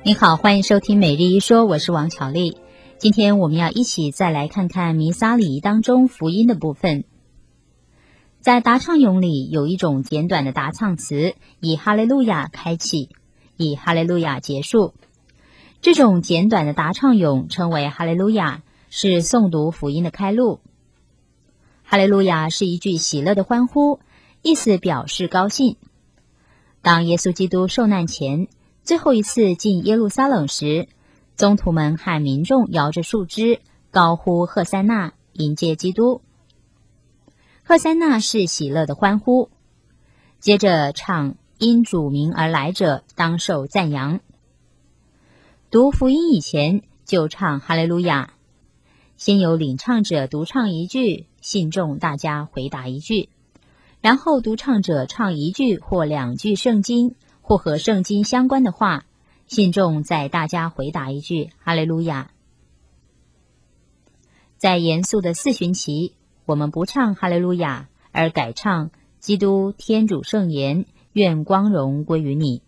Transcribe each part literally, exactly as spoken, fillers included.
您好，欢迎收听每日一说，我是王巧丽。今天我们要一起再来看看弥撒礼仪当中福音的部分。在答唱咏里有一种简短的答唱词，以哈利路亚开启，以哈利路亚结束。这种简短的答唱咏称为哈利路亚，是诵读福音的开路。哈利路亚是一句喜乐的欢呼，意思表示高兴。当耶稣基督受难前最后一次进耶路撒冷时，宗徒们和民众摇着树枝，高呼贺塞纳，迎接基督。贺塞纳是喜乐的欢呼，接着唱因主名而来者当受赞扬。读福音以前就唱哈利路亚，先由领唱者独唱一句，信众大家回答一句，然后独唱者唱一句或两句圣经或和圣经相关的话，信众再大家回答一句哈利路亚。在严肃的四旬期，我们不唱哈利路亚，而改唱基督天主圣言，愿光荣归于你。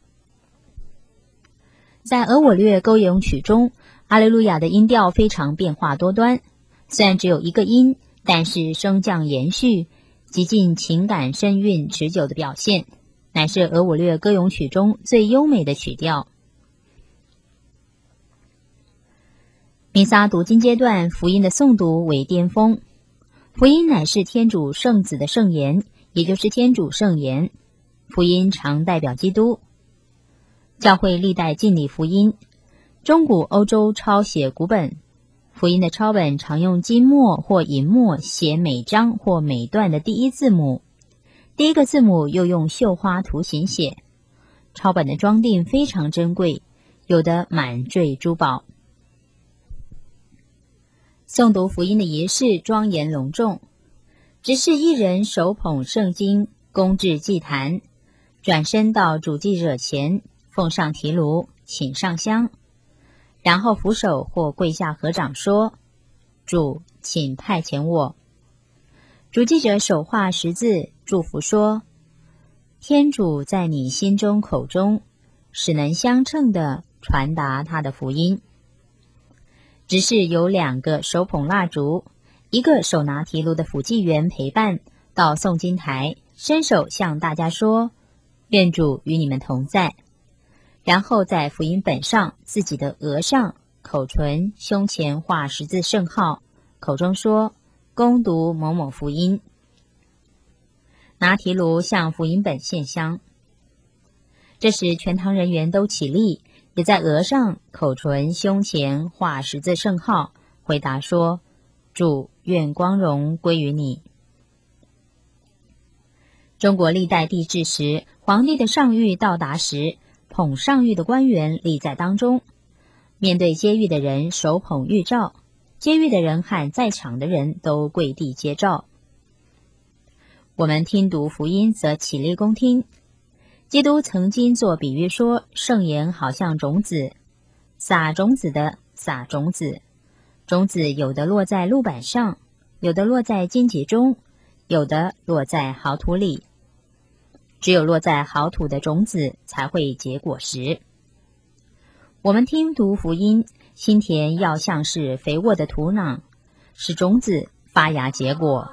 在俄我略歌咏曲中，哈利路亚的音调非常变化多端，虽然只有一个音，但是升降延续，极尽情感深韵持久的表现，乃是俄我略歌咏曲中最优美的曲调。弥撒读经阶段，福音的诵读为巅峰。福音乃是天主圣子的圣言，也就是天主圣言。福音常代表基督。教会历代敬礼福音，中古欧洲抄写古本，福音的抄本常用金墨或银墨写每章或每段的第一字母，第一个字母又用绣花图形写。抄本的装订非常珍贵，有的满缀珠宝。诵读福音的仪式庄严隆重，执事一人手捧圣经，恭至祭坛，转身到主祭者前，奉上提炉，请上香，然后俯首或跪下合掌说：主，请派遣我。主祭者手画十字，祝福说：天主在你心中口中，使能相称的传达他的福音。执事有两个手捧蜡烛，一个手拿提炉的辅祭员陪伴到诵经台，伸手向大家说：愿主与你们同在。然后在福音本上自己的额上、口唇、胸前画十字圣号，口中说：恭读某某福音。拿提炉向福音本献香。这时全堂人员都起立，也在额上、口唇、胸前画十字圣号，回答说：主，愿光荣归于你。中国历代帝制时，皇帝的上谕到达时，捧上谕的官员立在当中，面对接谕的人手捧谕诏，接谕的人和在场的人都跪地接诏。我们听读福音则起立恭听。基督曾经做比喻说，圣言好像种子，撒种子的撒种子，种子有的落在路板上，有的落在荆棘中，有的落在好土里。只有落在好土的种子才会结果实。我们听读福音，心田要像是肥沃的土壤，使种子发芽结果，